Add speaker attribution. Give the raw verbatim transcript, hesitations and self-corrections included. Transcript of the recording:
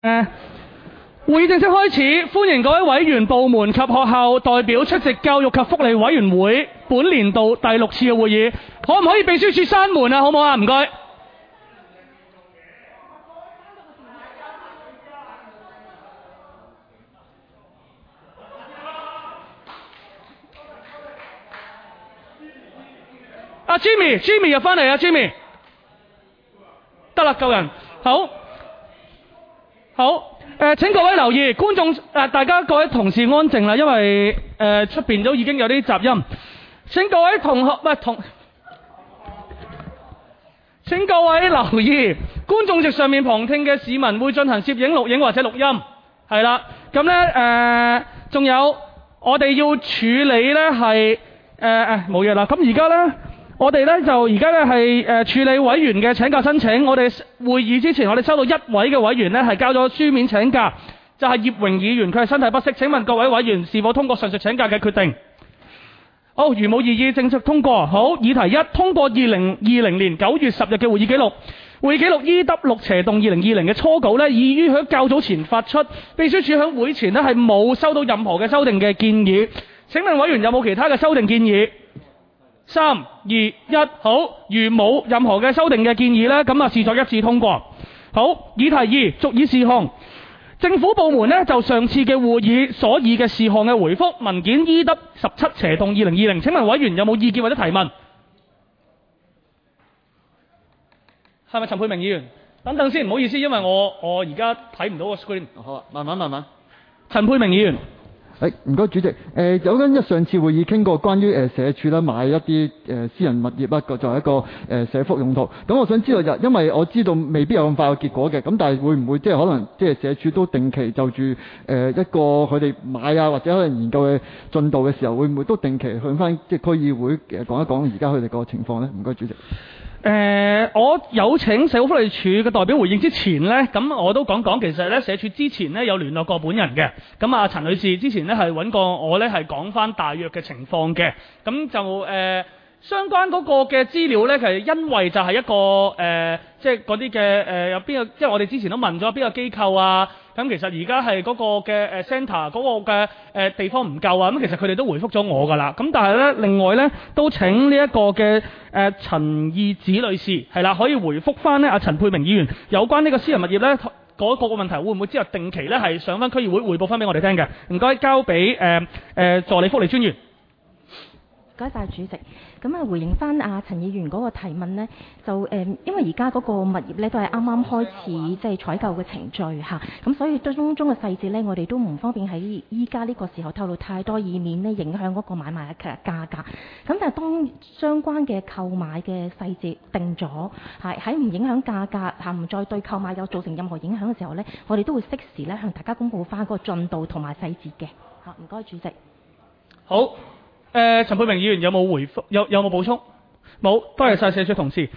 Speaker 1: 誒，會議正式開始，歡迎各位委員、部門及學校代表出席教育及福利委員會本年度第六次嘅會議。可唔可以秘書處閂門啊？好唔好啊？唔該。阿 Jimmy，Jimmy 入翻嚟啊 Jimmy， 得啦，夠人，好，好，誒，請各位留意，觀眾誒，大家各位同事安靜啦，因為誒出邊都已經有啲雜音，請各位同學唔係同，請各位留意，觀眾席上面旁聽嘅市民會進行攝影、錄影或者錄音，係啦，咁咧誒，仲有我哋要處理咧係誒誒冇嘢啦，咁而家咧。我哋咧就而家咧係誒處理委員嘅請假申請。我哋會議之前，我哋收到一位嘅委員咧係交咗書面請假，就係葉榮議員，佢係身體不適。請問各位委員是否通過上述請假嘅決定？好，如冇異議，正式通過。好，議題一，通過二零二零年九月十日嘅會議記錄。會議記錄 E W 六斜洞二零二零嘅初稿咧，已於喺較早前發出。秘書處喺會前咧係冇收到任何嘅修訂嘅建議。請問委員有冇其他嘅修訂建議？三二一，好，如冇任何嘅修訂嘅建議呢，咁啊視作一致通過。好，議題二，續議事項。政府部門呢，就上次嘅會議所議嘅事項嘅回覆文件 E W 十七斜洞二零二零，請問委員有冇意見或者提問？係咪陳沛明議員？等等先，唔好意思，因為我我而家睇唔到個 screen。好啊，慢慢慢慢。陳沛明議員。
Speaker 2: 誒唔該主席，誒、呃、有跟一上次會議傾過關於誒、呃、社署啦買一啲誒、呃、私人物業啦，作為一個誒、呃、社福用途。咁我想知道就因為我知道未必有咁快有結果嘅，咁但係會唔會即係可能即係社署都定期就住誒、呃、一個佢哋買啊或者可能研究嘅進度嘅時候，會唔會都定期向翻即係區議會誒講一講而家佢哋個情況咧？唔該主席。
Speaker 1: 誒、呃，我有請社會福利署嘅代表回應之前呢，咁我都講講，其實呢社署之前呢有聯絡過本人嘅，咁啊陳女士之前呢係揾過我呢係講翻大約嘅情況嘅，咁就誒、呃、相關嗰個嘅資料呢，其實因為就係一個誒、呃、即係嗰啲嘅誒有邊個，即係我哋之前都問咗邊個機構啊。咁其實而家係嗰個嘅誒 centre 嗰個嘅誒地方唔夠啊，咁其實佢哋都回覆咗我㗎啦。咁但係咧，另外咧都請呢一個嘅誒陳義子女士係啦，可以回覆翻咧阿陳沛明議員有關呢個私人物業咧嗰個個問題，會唔會之後定期咧係上翻區議會匯報翻俾我哋聽嘅？唔該，交俾誒誒助理福利專員。
Speaker 3: 唔該晒主席，咁啊回應翻阿陳議員嗰個提問呢，就誒、呃、因為而家嗰個物業咧都係啱啱開始即係採購嘅程序嚇，咁所以當中嘅細節咧，我哋都唔方便喺依家呢個時候透露太多，以免咧影響嗰個買賣嘅價格。咁但係當相關嘅購買嘅細節定咗，係喺唔影響價格嚇，唔再對購買有造成任何影響嘅時候咧，我哋都會適時咧向大家公佈翻嗰個進度同埋細節嘅嚇。唔該，主席。
Speaker 1: 好。誒、呃，陳沛明議員有冇回覆？有有冇補充？冇，多謝晒社署同事。